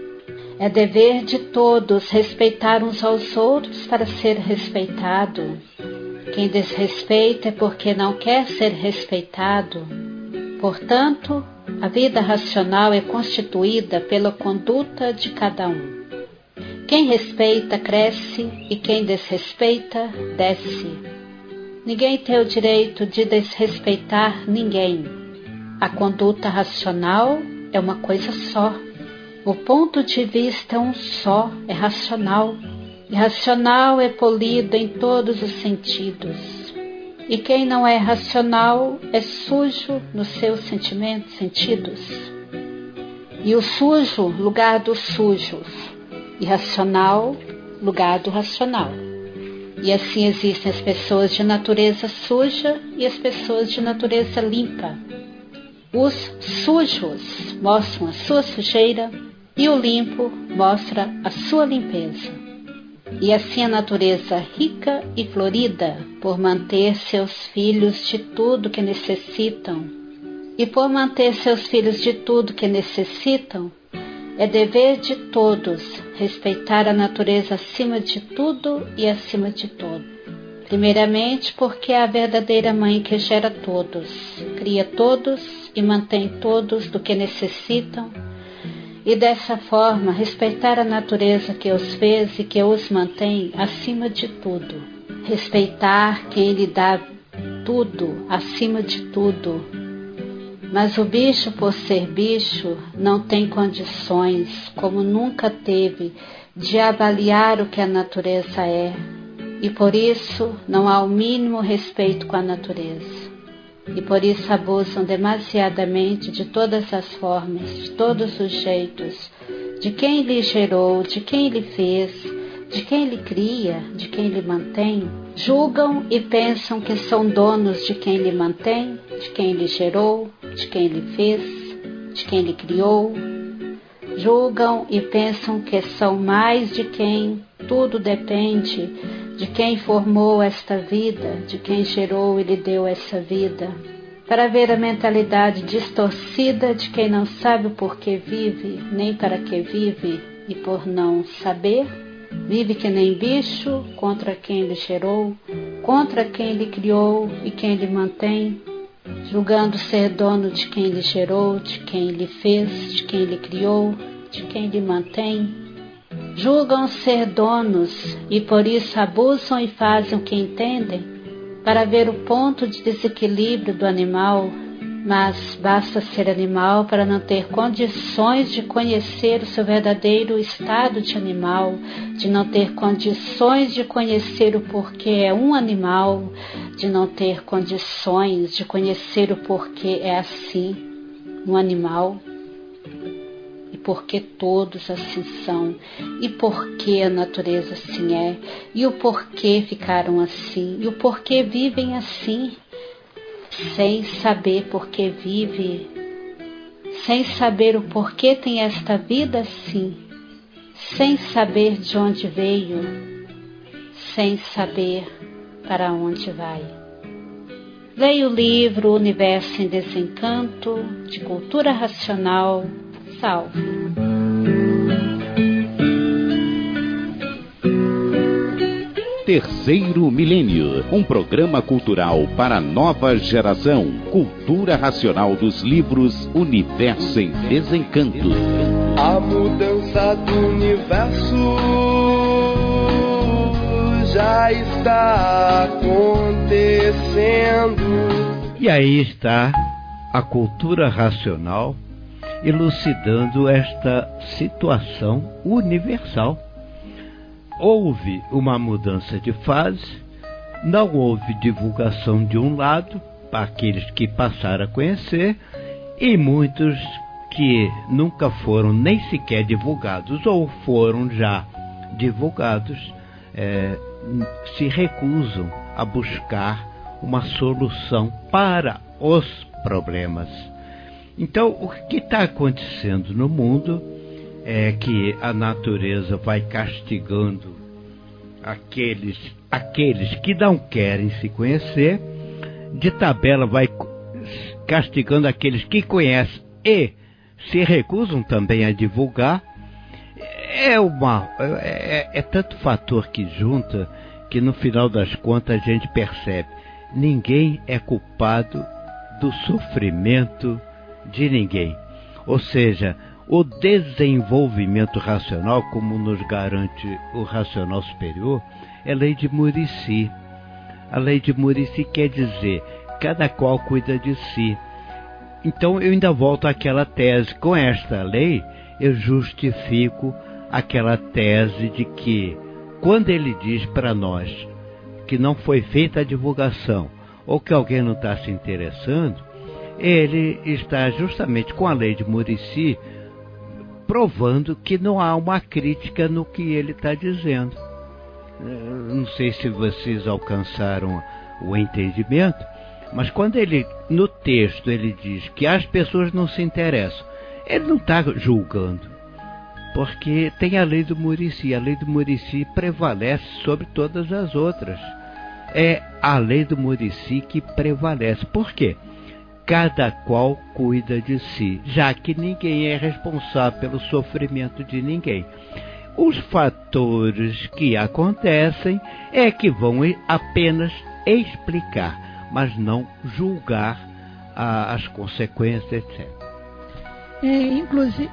É dever de todos respeitar uns aos outros para ser respeitado. Quem desrespeita é porque não quer ser respeitado. Portanto, A vida racional é constituída pela conduta de cada um. Quem respeita, cresce, e quem desrespeita, desce. Ninguém tem o direito de desrespeitar ninguém. A conduta racional é uma coisa só. O ponto de vista é um só, é racional. E racional é polido em todos os sentidos. E quem não é racional é sujo nos seus sentimentos, sentidos. E o sujo, lugar dos sujos. Irracional, lugar do racional. E assim existem as pessoas de natureza suja e as pessoas de natureza limpa. Os sujos mostram a sua sujeira e o limpo mostra a sua limpeza. E assim a natureza rica e florida, por manter seus filhos de tudo que necessitam, e por manter seus filhos de tudo que necessitam, é dever de todos respeitar a natureza acima de tudo e acima de todo. Primeiramente, porque é a verdadeira mãe que gera todos, cria todos e mantém todos do que necessitam, e dessa forma respeitar a natureza que os fez e que os mantém acima de tudo. Respeitar quem lhe dá tudo acima de tudo. Mas o bicho, por ser bicho, não tem condições, como nunca teve, de avaliar o que a natureza é, e por isso não há o mínimo respeito com a natureza. E por isso abusam demasiadamente de todas as formas, de todos os jeitos, de quem lhe gerou, de quem lhe fez, de quem lhe cria, de quem lhe mantém. Julgam e pensam que são donos de quem lhe mantém, de quem lhe gerou, de quem lhe fez, de quem lhe criou. Julgam e pensam que são mais de quem tudo depende, de quem formou esta vida, de quem gerou e lhe deu essa vida. Para ver a mentalidade distorcida de quem não sabe o porquê vive, nem para que vive, e por não saber, vive que nem bicho contra quem lhe gerou, contra quem lhe criou e quem lhe mantém, julgando ser dono de quem lhe gerou, de quem lhe fez, de quem lhe criou, de quem lhe mantém. Julgam ser donos e por isso abusam e fazem o que entendem para ver o ponto de desequilíbrio do animal, mas basta ser animal para não ter condições de conhecer o seu verdadeiro estado de animal, de não ter condições de conhecer o porquê é um animal, de não ter condições de conhecer o porquê é assim um animal. E porque todos assim são, e porque a natureza assim é, e o porquê ficaram assim, e o porquê vivem assim, sem saber por que vive, sem saber o porquê tem esta vida assim, sem saber de onde veio, sem saber para onde vai. Leia o livro Universo em Desencanto, de Cultura Racional. Salve. Terceiro Milênio, um programa cultural para a nova geração. Cultura racional dos livros Universo em Desencanto. A mudança do universo já está acontecendo. E aí está a cultura racional elucidando esta situação universal. Houve uma mudança de fase, não houve divulgação de um lado, para aqueles que passaram a conhecer, e muitos que nunca foram nem sequer divulgados, ou foram já divulgados, é, se recusam a buscar uma solução para os problemas. Então, o que está acontecendo no mundo é que a natureza vai castigando aqueles, aqueles que não querem se conhecer, de tabela vai castigando aqueles que conhecem e se recusam também a divulgar. É, uma, é, é tanto fator que junta que no final das contas a gente percebe: ninguém é culpado do sofrimento de ninguém. Ou seja, o desenvolvimento racional, como nos garante o racional superior, é lei de Muricy. A lei de Muricy quer dizer, cada qual cuida de si. Então eu ainda volto àquela tese. Com esta lei, eu justifico aquela tese de que, quando ele diz para nós que não foi feita a divulgação, ou que alguém não está se interessando, ele está justamente com a lei de Muricy provando que não há uma crítica no que ele está dizendo. Não sei se vocês alcançaram o entendimento, mas quando ele, no texto, ele diz que as pessoas não se interessam, ele não está julgando, porque tem a lei do Muricy. A lei do Muricy prevalece sobre todas as outras. É a lei do Muricy que prevalece. Por quê? Cada qual cuida de si, já que ninguém é responsável pelo sofrimento de ninguém. Os fatores que acontecem é que vão apenas explicar, mas não julgar a, as consequências, etcétera. É, inclusive,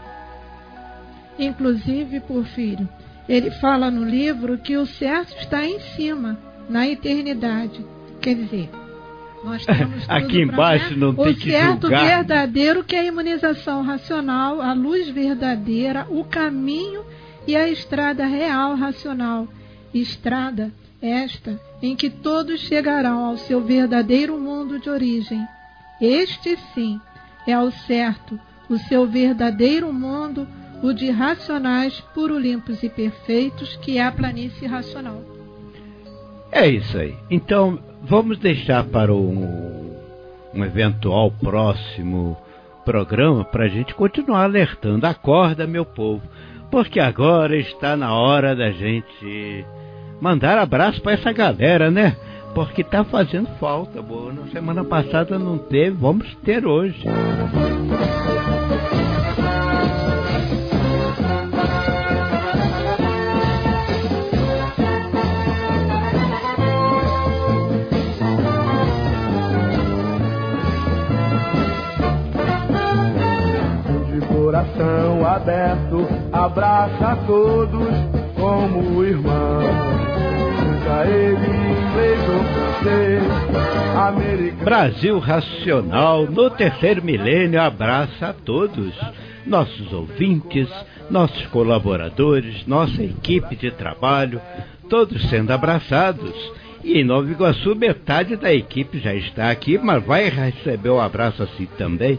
inclusive, Porfírio, ele fala no livro que o certo está em cima, na eternidade. Quer dizer, nós temos tudo aqui embaixo pra, né? não tem o que certo julgar. verdadeiro, que é a imunização racional, a luz verdadeira, o caminho e a estrada real racional. Estrada esta em que todos chegarão ao seu verdadeiro mundo de origem. Este sim é o certo, o seu verdadeiro mundo, o de racionais puro, limpos e perfeitos, que é a planície racional. É isso aí. Então, vamos deixar para um, um eventual próximo programa para a gente continuar alertando. Acorda, meu povo, porque agora está na hora da gente mandar abraço para essa galera, né? Porque está fazendo falta. Boa, na semana passada não teve, vamos ter hoje. Coração aberto, abraça a todos como irmãos. Seja ele inglês ou francês, americano. Brasil Racional, no terceiro milênio, abraça a todos. Nossos ouvintes, nossos colaboradores, nossa equipe de trabalho, todos sendo abraçados. E em Nova Iguaçu, metade da equipe já está aqui, mas vai receber um abraço assim também.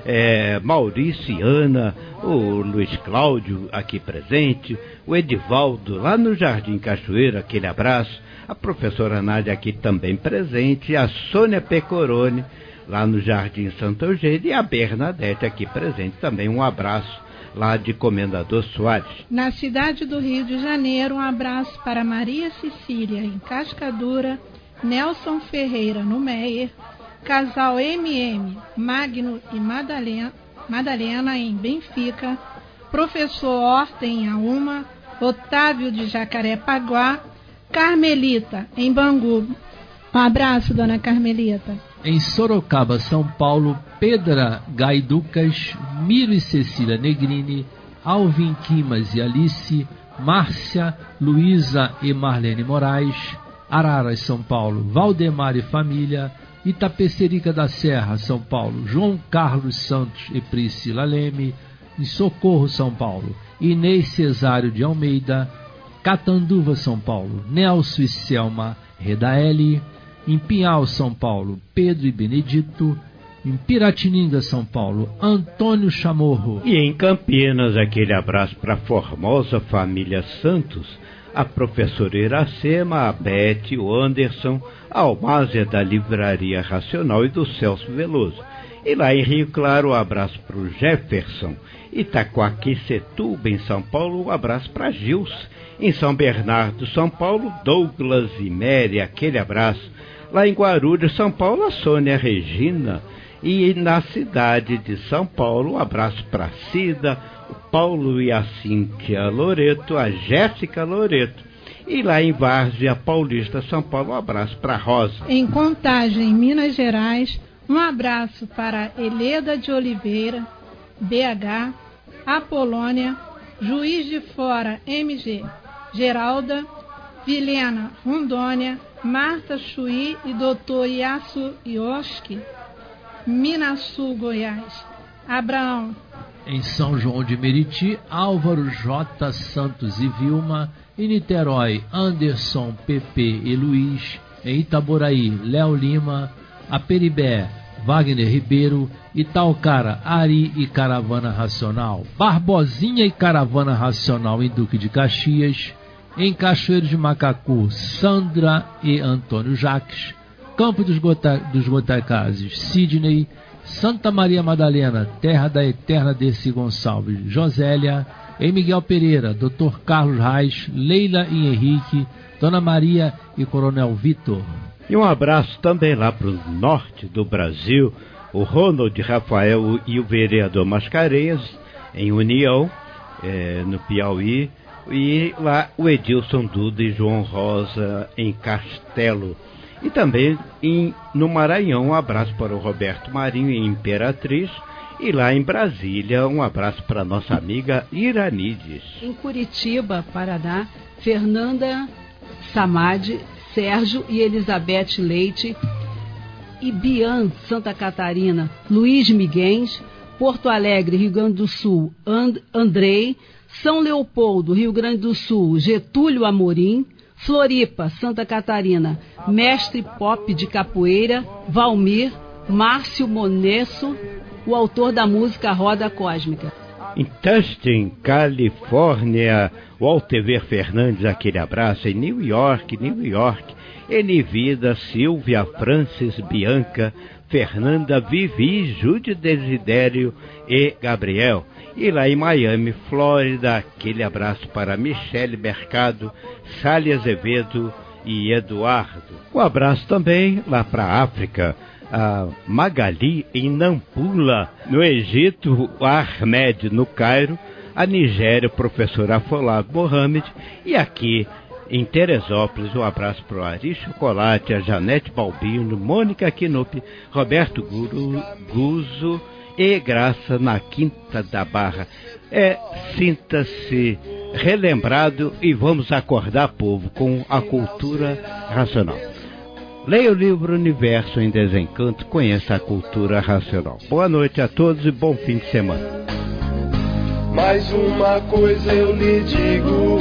É, Maurício e Ana, o Luiz Cláudio aqui presente, o Edivaldo lá no Jardim Cachoeira, aquele abraço, a professora Nádia aqui também presente, a Sônia Pecorone lá no Jardim Santa Eugênia e a Bernadette aqui presente também, um abraço lá de Comendador Soares. Na cidade do Rio de Janeiro, um abraço para Maria Cecília em Cascadura, Nelson Ferreira no Meier, Casal M M, Magno e Madalena, Madalena em Benfica, Professor Horta em Auma, Otávio de Jacarepaguá, Carmelita em Bangu. Um abraço, dona Carmelita. Em Sorocaba, São Paulo, Pedra Gaiducas, Miro e Cecília Negrini, Alvin Quimas e Alice, Márcia, Luísa e Marlene Moraes, Araras, São Paulo, Valdemar e família, Itapecerica da Serra, São Paulo, João Carlos Santos e Priscila Leme, em Socorro, São Paulo, Inês Cesário de Almeida, Catanduva, São Paulo, Nelson e Selma Redaeli, em Pinhal, São Paulo, Pedro e Benedito, em Piratininga, São Paulo, Antônio Chamorro. E em Campinas, aquele abraço para a formosa família Santos, a professora Iracema, a Beth, o Anderson, a Almásia da Livraria Racional e do Celso Veloso. E lá em Rio Claro, um abraço para o Jefferson. Itaquaquecetuba, em São Paulo, um abraço para Gilson. Em São Bernardo, São Paulo, Douglas e Mary, aquele abraço. Lá em Guarulhos, São Paulo, a Sônia Regina. E na cidade de São Paulo, um abraço para Cida, o Paulo e a Cíntia Loreto, a Jéssica Loreto. E lá em Várzea Paulista, São Paulo, um abraço para Rosa. Em Contagem, Minas Gerais, Um abraço para Heleda de Oliveira, B H, Apolônia, Juiz de Fora, M G, Geralda, Vilena, Rondônia, Marta Chuí e doutor Iasu Ioski, Minasul, Goiás. Abraão. Em São João de Meriti, Álvaro J. Santos e Vilma. Em Niterói, Anderson, Pepe e Luiz. Em Itaboraí, Léo Lima. Aperibé, Wagner Ribeiro. Itaucara, Ari e Caravana Racional. Barbosinha e Caravana Racional em Duque de Caxias. Em Cachoeiro de Macacu, Sandra e Antônio Jaques. Campo dos, Gota, dos Goitacazes, Sidney. Santa Maria Madalena, terra da eterna Dercy Gonçalves, Josélia. Em Miguel Pereira, doutor Carlos Reis, Leila e Henrique, Dona Maria e Coronel Vitor. E um abraço também lá para o norte do Brasil, o Ronald Rafael e o vereador Mascarenhas, em União, é, no Piauí, e lá o Edilson Duda e João Rosa, em Castelo. E também em, no Maranhão, um abraço para o Roberto Marinho, em Imperatriz. E lá em Brasília, um abraço para nossa amiga Iranides. Em Curitiba, Paraná, Fernanda Samad, Sérgio e Elizabeth Leite. E Bian, Santa Catarina, Luiz Miguens. Porto Alegre, Rio Grande do Sul, And, Andrei. São Leopoldo, Rio Grande do Sul, Getúlio Amorim. Floripa, Santa Catarina, Mestre Pop de Capoeira, Valmir, Márcio Monesso, o autor da música Roda Cósmica. Em Tustin, Califórnia, Walter Fernandes, aquele abraço. Em New York, New York, Enivida, Silvia, Francis, Bianca, Fernanda, Vivi, Júlio Desidério e Gabriel. E lá em Miami, Flórida, aquele abraço para Michele Mercado, Sally Azevedo e Eduardo. Um abraço também lá para a África, a Magali em Nampula, no Egito, o Ahmed no Cairo, a Nigéria, o professor Afolab Mohamed, e aqui em Teresópolis, um abraço para o Ari Chocolate, a Janete Balbino, Mônica Quinup, Roberto Guru, Guzo e Graça na Quinta da Barra. É, sinta-se relembrado e vamos acordar, povo, com a cultura racional. Leia o livro Universo em Desencanto, conheça a cultura racional. Boa noite a todos e bom fim de semana. Mais uma coisa eu lhe digo: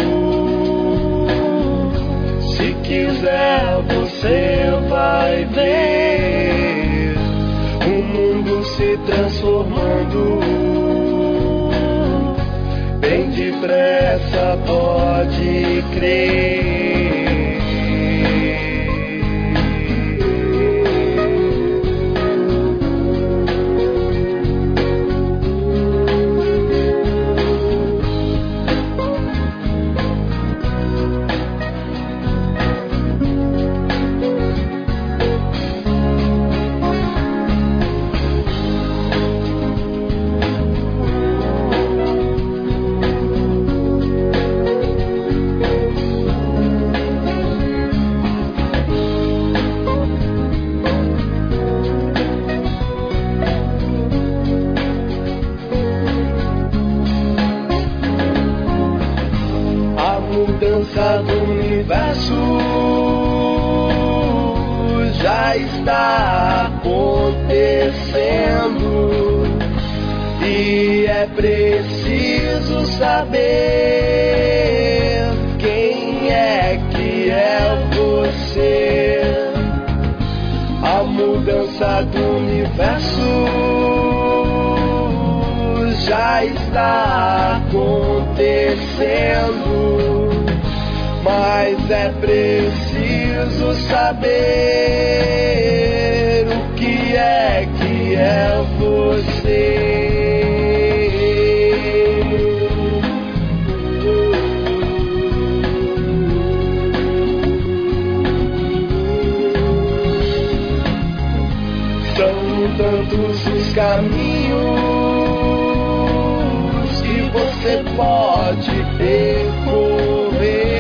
se quiser você vai ver o mundo se transformando. Bem depressa, pode crer. Do universo já está acontecendo e é preciso saber quem é que é você. A mudança do universo já está acontecendo, mas é preciso saber o que é que é você. São tantos os caminhos que você pode percorrer.